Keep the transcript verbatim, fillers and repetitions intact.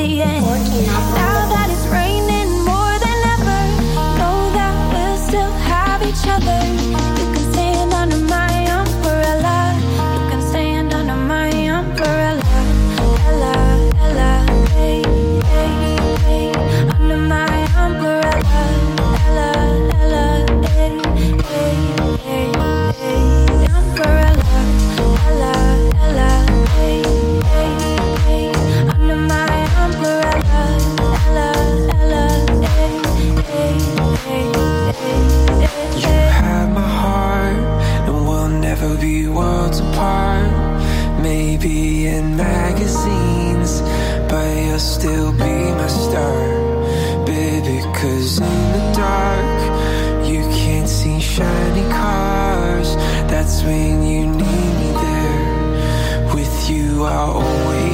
the end. Now that it's raining more than ever, know that we'll still have each other. You can stand under my umbrella. You can stand under my umbrella. Ella, Ella, hey, hey, hey, under my umbrella. Ella, Ella, hey, hey, hey, hey, umbrella. Ella, Ella, hey, hey, hey, under my umbrella. Ella, Ella, hey, hey, hey, hey, hey. You have my heart, and we'll never be worlds apart. Maybe in magazines, but you'll still be my star, baby. 'Cause in the dark, you can't see shiny cars. That's when you need me there. With you, I'll always